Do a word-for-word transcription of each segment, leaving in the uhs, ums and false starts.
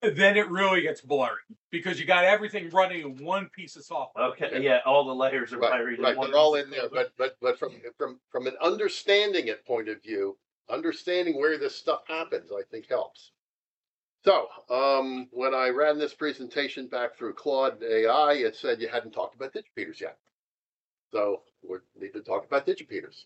then it really gets blurry because you got everything running in one piece of software. Okay, yeah, all the layers are Right, buried in right. one They're all piece in of there, code. but but but from from from an understanding it point of view, understanding where this stuff happens, I think helps. So, um, when I ran this presentation back through Claude A I, it said you hadn't talked about digipeters yet. So we need to talk about digipeters.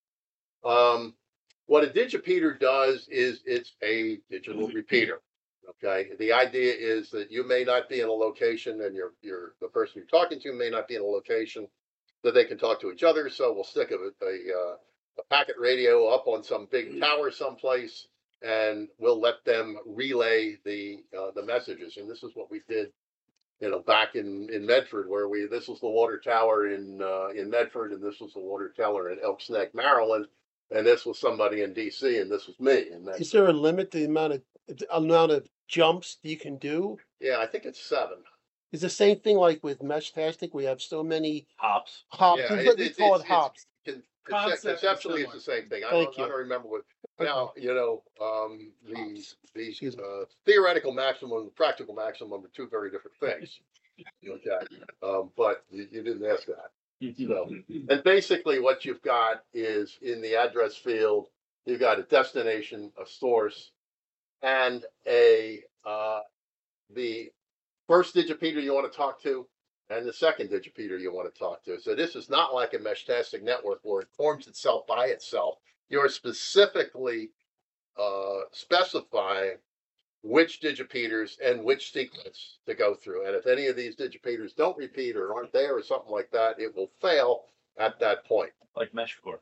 Um, what a digipeater does is it's a digital repeater. Okay. The idea is that you may not be in a location, and you're you're the person you're talking to may not be in a location that they can talk to each other. So we'll stick a a, uh, a packet radio up on some big tower someplace, and we'll let them relay the uh, the messages. And this is what we did, you know, back in in Medford, where we this was the water tower in uh, in Medford, and this was the water tower in Elks Neck, Maryland, and this was somebody in D C, and this was me. And Is there a limit to the amount of the amount of jumps you can do? Yeah, I think it's seven. It's the same thing like with Meshtastic. We have so many Hops. hops. Yeah, It's what it- they it- call it it's- hops. Con- Concept is Conceptually, it's similar. the same thing. I Thank don't, I you. don't remember what. Okay. Now, you know, um, the Hops. the Excuse me. uh, theoretical maximum and practical maximum are two very different things. Okay, um, but you, you didn't ask that. So, and basically, what you've got is in the address field, you've got a destination, a source, and a uh, the first digipeater you want to talk to, and the second digipeater you want to talk to. So this is not like a Meshtastic network where it forms itself by itself. You're specifically uh, specifying which digipeaters and which sequence to go through. And if any of these digipeaters don't repeat or aren't there or something like that, it will fail at that point. Like MeshCore.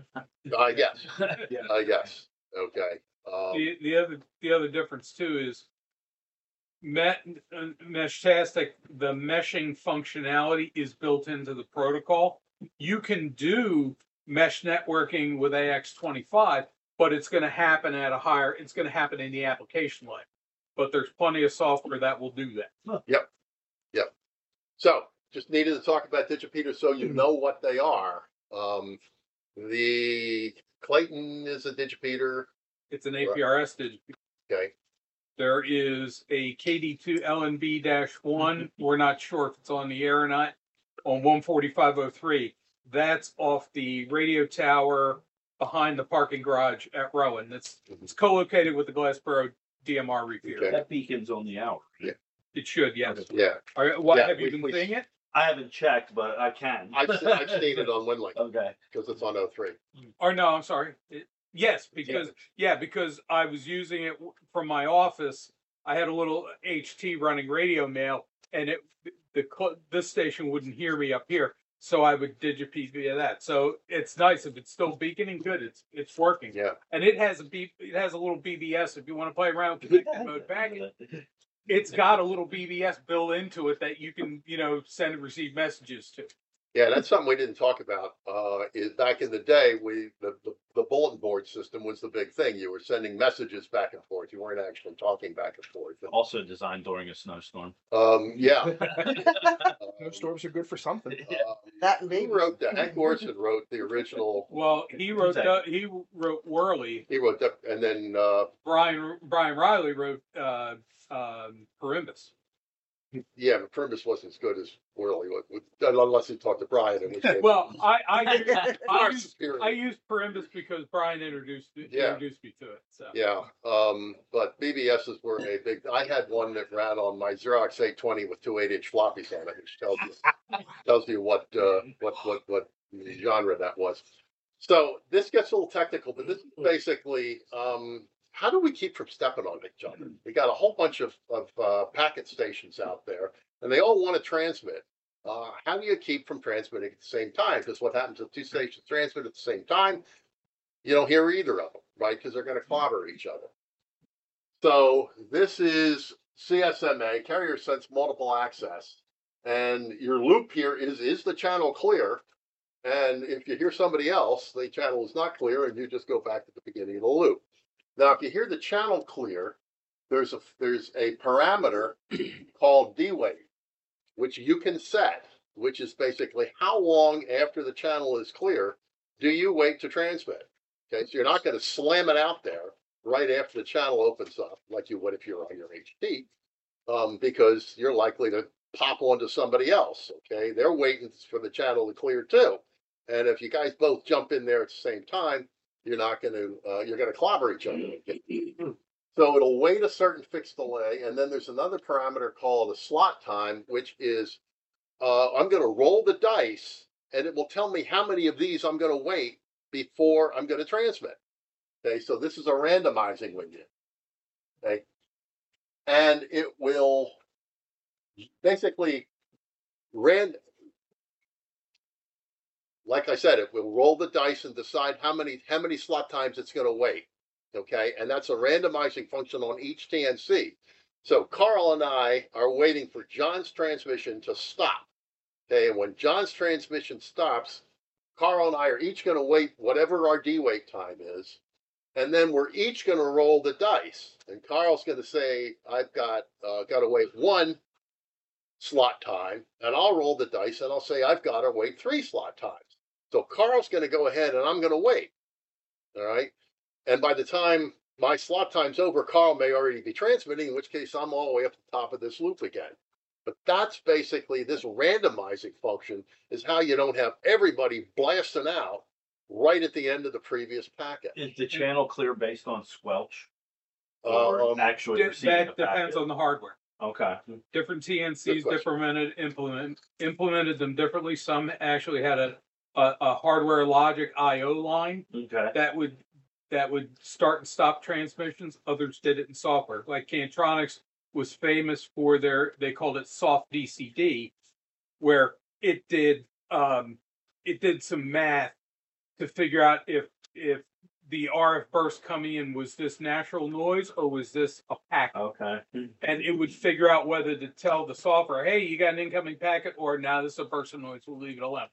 I guess. Yeah. I guess. Okay. Um, The the other the other difference too is Met, uh, Meshtastic, the meshing functionality is built into the protocol. You can do mesh networking with A X twenty-five, but it's going to happen at a higher, it's going to happen in the application layer. But there's plenty of software that will do that. Yep. Yep. So just needed to talk about digipeaters so you know what they are. Um, the Clayton is a digipeater. It's an A P R S digit. Okay. There is a K D two L N B one. We're not sure if it's on the air or not. On one forty-five oh three. That's off the radio tower behind the parking garage at Rowan. That's it's co-located with the Glassboro D M R repeater. Okay. That beacon's on the hour. Yeah. It should, yes. Yeah. Are, what, Yeah, have you we- been we- seeing it? I haven't checked, but I can. I've, se- I've seen it on WinLink Okay. because it's on oh three. Or no, I'm sorry. It, yes, because yeah, because I was using it w- from my office. I had a little H T running radio mail, and it the cl- this station wouldn't hear me up here, so I would digipede via that. So it's nice if it's still beaconing. Good, it's it's working. Yeah. And it has a B, it has a little B B S if you want to play around with the connected mode packet. It's got a little B B S built into it that you can, you know, send and receive messages to. Yeah, that's something we didn't talk about. Uh, is back in the day, we the, the, the bulletin board system was the big thing. You were sending messages back and forth. You weren't actually talking back and forth. Also designed during a snowstorm. Um, yeah. Snowstorms are good for something. Uh, That who wrote that? Hank Orson wrote the original. Well, he wrote the, he wrote Whirly. He wrote that, and then uh, Brian Brian Riley wrote uh, um, Perimbus. yeah, but Primus wasn't as good as Whirly, unless you talked to Brian. In which case Well, I I, used, I, far used, superior. I used Perimbus because Brian introduced Yeah. introduced me to it. So Yeah, um, but B B Ss were a big. I had one that ran on my Xerox eight twenty with two eight-inch floppies on it, which tells you tells you what uh, what what what genre that was. So this gets a little technical, but this is basically um, how do we keep from stepping on each other? We got a whole bunch of of uh, packet stations out there, and they all want to transmit. Uh, how do you keep from transmitting at the same time? Because what happens if two stations transmit at the same time? You don't hear either of them, right? Because they're going to clobber each other. So this is C S M A, carrier sense multiple access. And your loop here is, is the channel clear? And if you hear somebody else, the channel is not clear, and you just go back to the beginning of the loop. Now, if you hear the channel clear, there's a, there's a parameter called D-Wave, which you can set, which is basically how long after the channel is clear do you wait to transmit? Okay, so you're not going to slam it out there. right after the channel opens up, like you would if you're on your H D, um, because you're likely to pop onto somebody else. Okay, they're waiting for the channel to clear too, and if you guys both jump in there at the same time, you're not going to uh, you're going to clobber each other. So it'll wait a certain fixed delay, and then there's another parameter called a slot time, which is uh, I'm going to roll the dice, and it will tell me how many of these I'm going to wait before I'm going to transmit. Okay, so this is a randomizing window. Okay, and it will basically ran. Like I said, it will roll the dice and decide how many how many slot times it's going to wait. Okay, and that's a randomizing function on each T N C. So Carl and I are waiting for John's transmission to stop. Okay, and when John's transmission stops, Carl and I are each going to wait whatever our D wait time is, and then we're each going to roll the dice. And Carl's going to say, "I've got uh, got to wait one slot time," and I'll roll the dice and I'll say, "I've got to wait three slot times." So Carl's going to go ahead and I'm going to wait. All right. And by the time my slot time's over, Carl may already be transmitting, in which case I'm all the way up the top of this loop again. But that's basically this randomizing function is how you don't have everybody blasting out right at the end of the previous packet. Is the channel clear based on squelch? Or Um, actually That receiving that the depends packet? on the hardware. Okay. Different T N Good Cs question. implemented implement implemented them differently. Some actually had a a, a hardware logic I O line Okay. that would that would start and stop transmissions. Others did it in software. Like Cantronics was famous for their, they called it soft D C D, where it did um, it did some math to figure out if if the R F burst coming in was this natural noise or was this a packet, Okay. and it would figure out whether to tell the software, "Hey, you got an incoming packet," or "Now this is a burst of noise. We'll leave it alone."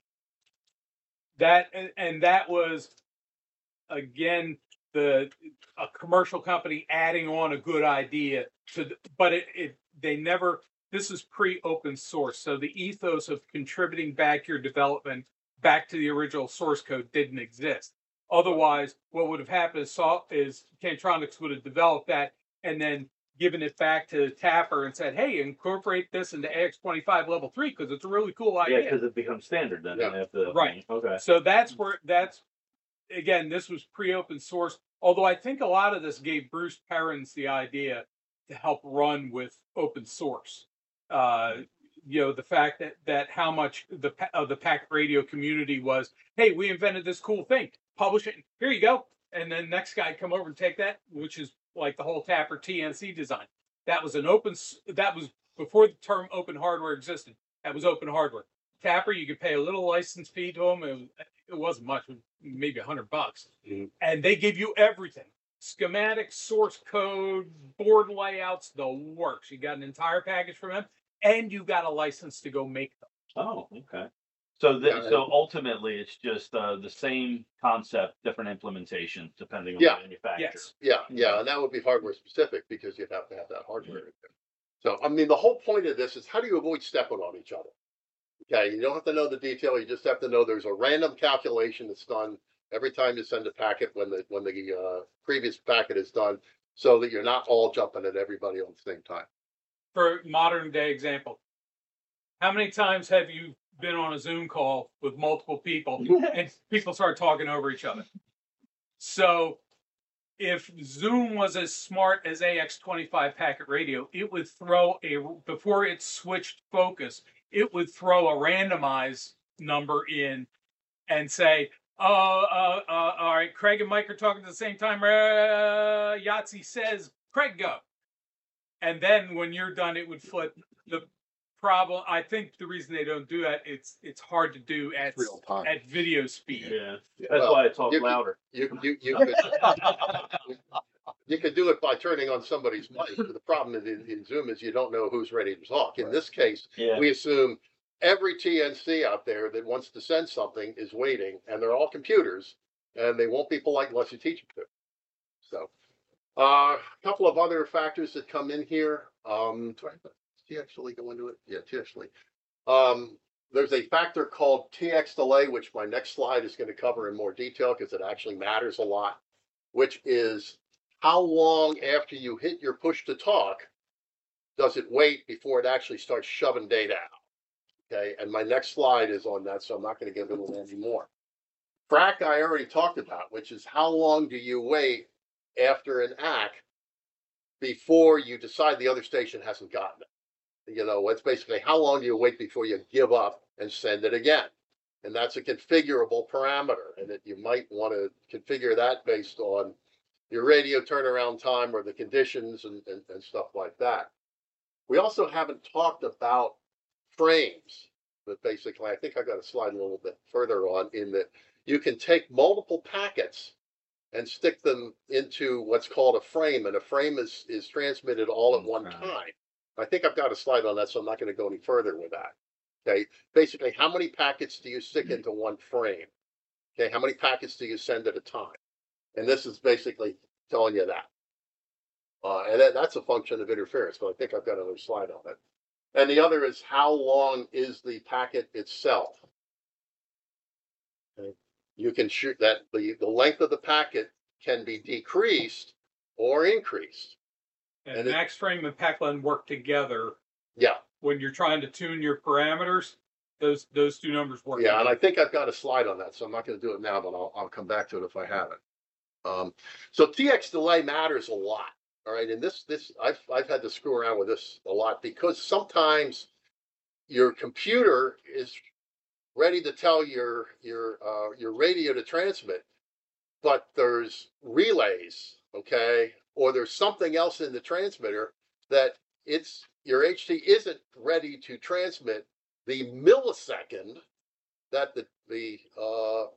That and, and that was again the a commercial company adding on a good idea to the, but it, it they never this is pre-open source, so the ethos of contributing back your development back to the original source code didn't exist. Otherwise what would have happened is, is Cantronics would have developed that and then given it back to Tapper and said, "Hey, incorporate this into A X twenty-five level three because it's a really cool Yeah, idea." because it becomes standard then. Yeah. After that Right. point. Okay. So that's where that's again, this was pre-open source. Although I think a lot of this gave Bruce Perrins the idea to help run with open source. Uh, you know, the fact that that how much the of the packet radio community was, "Hey, we invented this cool thing. Publish it. Here you go." And then next guy come over and take that, which is like the whole Tapper T N C design. That was an open. That was before the term open hardware existed. That was open hardware. Tapper, you could pay a little license fee to them. It, was, it wasn't much, maybe a hundred bucks, Mhm. and they give you everything: schematic, source code, board layouts, the works. You got an entire package from them, and you got a license to go make them. Oh, okay. So the, Yeah, so ultimately, it's just uh, the same concept, different implementation depending on Yeah. the manufacturer. Yes. Yeah, yeah, and that would be hardware specific because you'd have to have that hardware in there. So, I mean, the whole point of this is how do you avoid stepping on each other? Okay, you don't have to know the detail. You just have to know there's a random calculation that's done every time you send a packet when the when the uh, previous packet is done, so that you're not all jumping at everybody on the same time. For modern day example, how many times have you been on a Zoom call with multiple people and people start talking over each other? So if Zoom was as smart as A X twenty-five packet radio, it would throw a, before it switched focus, it would throw a randomized number in and say, "Oh, uh, uh, all right, Craig and Mike are talking at the same time. Uh, Yahtzee says, Craig, go." And then when you're done, it would flip. The problem, I think the reason they don't do that, it's it's hard to do at Real time. at video speed. Yeah. That's Well, why I talk you- louder. You you you could you could do it by turning on somebody's mic. But the problem in, in Zoom is you don't know who's ready to talk. In this case, Yeah. we assume every T N C out there that wants to send something is waiting, and they're all computers, and they won't be polite unless you teach them to. So, uh, a couple of other factors that come in here. Um, do I, does T actually go into it? Yeah, T actually. Um, there's a factor called T X delay, which my next slide is going to cover in more detail because it actually matters a lot, which is how long after you hit your push to talk does it wait before it actually starts shoving data out? Okay, and my next slide is on that, so I'm not going to give it any more. Frac I already talked about, which is how long do you wait after an A C before you decide the other station hasn't gotten it? You know, it's basically how long do you wait before you give up and send it again? And that's a configurable parameter, and that you might want to configure that based on your radio turnaround time or the conditions and, and, and stuff like that. We also haven't talked about frames, but basically, I think I got a slide a little bit further on in that you can take multiple packets and stick them into what's called a frame, and a frame is, is transmitted all at one time. I think I've got a slide on that, so I'm not going to go any further with that. Okay, basically, how many packets do you stick into one frame? Okay, how many packets do you send at a time? And this is basically telling you that. Uh, and that, that's a function of interference, but I think I've got another slide on it. And the other is how long is the packet itself? Okay. You can shoot that the, the length of the packet can be decreased or increased. And, And it- max frame and pack length work together Yeah, when you're trying to tune your parameters. Those those two numbers work. yeah, and I together. think I've got a slide on that, so I'm not going to do it now, but I'll, I'll come back to it if I have it. Um, so T X delay matters a lot. All right, and this this I've I've had to screw around with this a lot because sometimes your computer is ready to tell your your uh, your radio to transmit, but there's relays, okay, or there's something else in the transmitter that it's your H T isn't ready to transmit the millisecond that the the uh,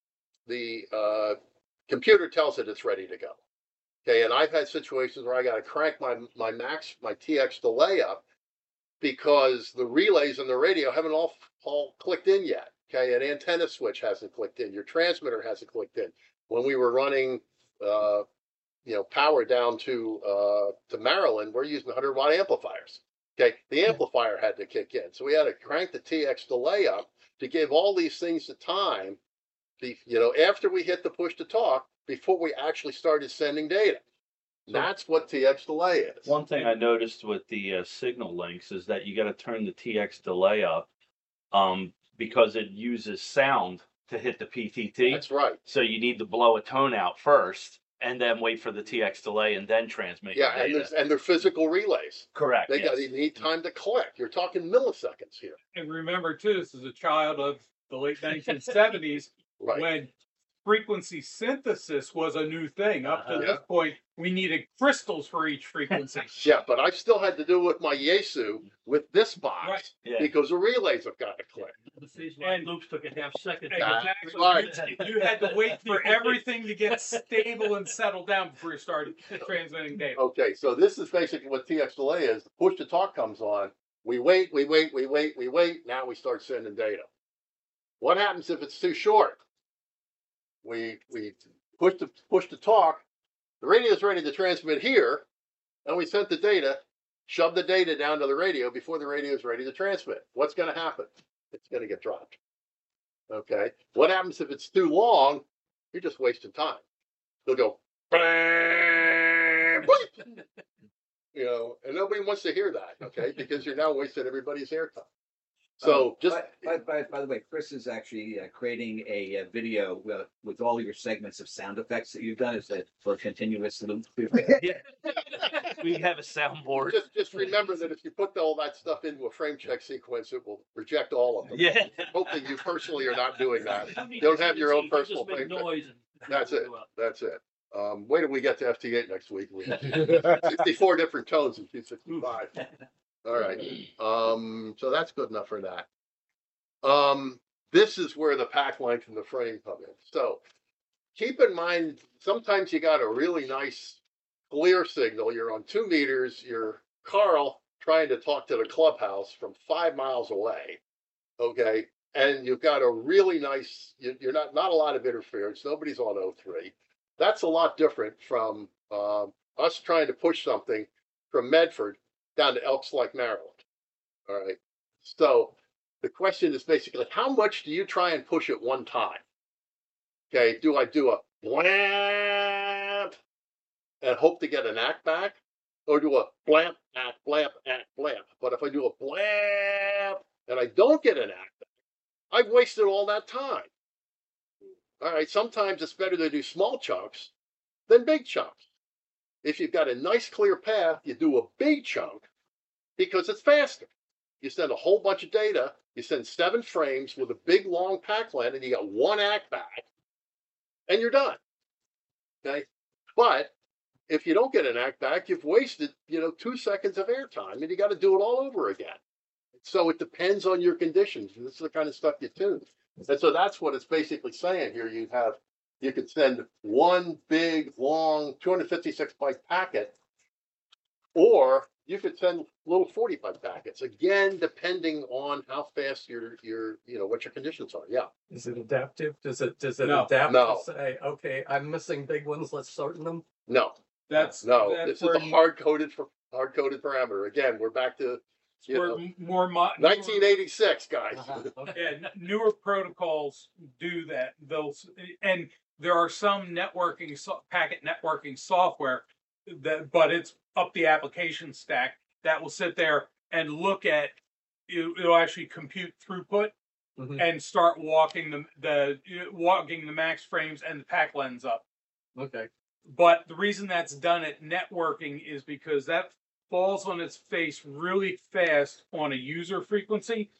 the uh, computer tells it it's ready to go. Okay, and I've had situations where I got to crank my my max my T X delay up because the relays in the radio haven't all all clicked in yet. Okay, an antenna switch hasn't clicked in, your transmitter hasn't clicked in. When we were running, uh, you know, power down to uh, to Maryland, we're using one hundred watt amplifiers. Okay, the amplifier had to kick in, so we had to crank the T X delay up to give all these things the time. The, you know, after we hit the push to talk, before we actually started sending data. And that's what T X delay is. One thing I noticed with the uh, signal links is that you got to turn the T X delay up um, because it uses sound to hit the P T T. That's right. So you need to blow a tone out first and then wait for the T X delay and then transmit Yeah, your and data. there's and they're physical relays. Correct. They yes. got they need time to click. You're talking milliseconds here. And remember too, this is a child of the late nineteen seventies Right. when frequency synthesis was a new thing. Up to Uh-huh. this point, we needed crystals for each frequency. Yeah, but I still had to do it with my Yaesu with this box Right. Yeah. because the relays have got to click. The phase line And- loops took a half second. That's Exactly. right. You had to wait for everything to get stable and settled down before you started transmitting data. Okay, so this is basically what T X delay is. The push to talk comes on. We wait, we wait, we wait, we wait. Now we start sending data. What happens if it's too short? We we push the push to talk. The radio is ready to transmit here, and we sent the data, shove the data down to the radio before the radio is ready to transmit. What's going to happen? It's going to get dropped. Okay. What happens if it's too long? You're just wasting time. They'll go, "Bang," bleep. You know, and nobody wants to hear that. Okay, because you're now wasting everybody's airtime. So Um, just by, by, by, by the way, Chris is actually uh, creating a, uh video with, with all your segments of sound effects that you've done. Is that for continuous loop? Yeah. We have a soundboard. just just remember that if you put all that stuff into a frame check sequence, it will reject all of them. Yeah. Hopefully, you personally are not doing that. I mean, You don't have your own you personal just make frame check. noise and- That's it. That's it. Um, wait till we get to F T eight next week. We have sixty-four different tones in Q sixty-five. All right. Um, so that's good enough for that. Um, this is where the pack length and the frame come in. So keep in mind, sometimes you got a really nice clear signal. You're on two meters. You're Carl trying to talk to the clubhouse from five miles away. Okay. And you've got a really nice, you- you're not, not a lot of interference. Nobody's on O three. That's a lot different from um, us trying to push something from Medford down to Elks Lake, Maryland. All right. So the question is basically, how much do you try and push at one time? Okay. Do I do a blamp? and hope to get an act back, or do a blamp, act, blamp, act, blamp. But if I do a blamp and I don't get an act back, I've wasted all that time. All right, sometimes it's better to do small chunks than big chunks. If you've got a nice clear path, you do a big chunk because it's faster. You send a whole bunch of data, you send seven frames with a big long pack length, and you got one act back, and you're done. Okay? But if you don't get an act back, you've wasted, you know, two seconds of airtime, and you got to do it all over again. So it depends on your conditions. This is the kind of stuff you tune. And so that's what it's basically saying here. You have, you could send one big, long, two hundred fifty-six byte packet, or you could send little forty byte packets. Again, depending on how fast your, your, you know, what your conditions are. Yeah. Is it adaptive? Does it, does it No. adapt No. to say, okay, I'm missing big ones, let's shorten them? No, That's no, that's this is where a you- hard coded for hard coded parameter. Again, we're back to, you where know, m- more mo- nineteen eighty-six, guys. Uh-huh, okay. Yeah, n- newer protocols do that. They'll s- and there are some networking so, packet networking software that, but it's up the application stack that will sit there and look at. It, it'll actually compute throughput Mhm. and start walking the the walking the max frames and the pack lens up. Okay. But the reason that's done at networking is because that falls on its face really fast on a user frequency.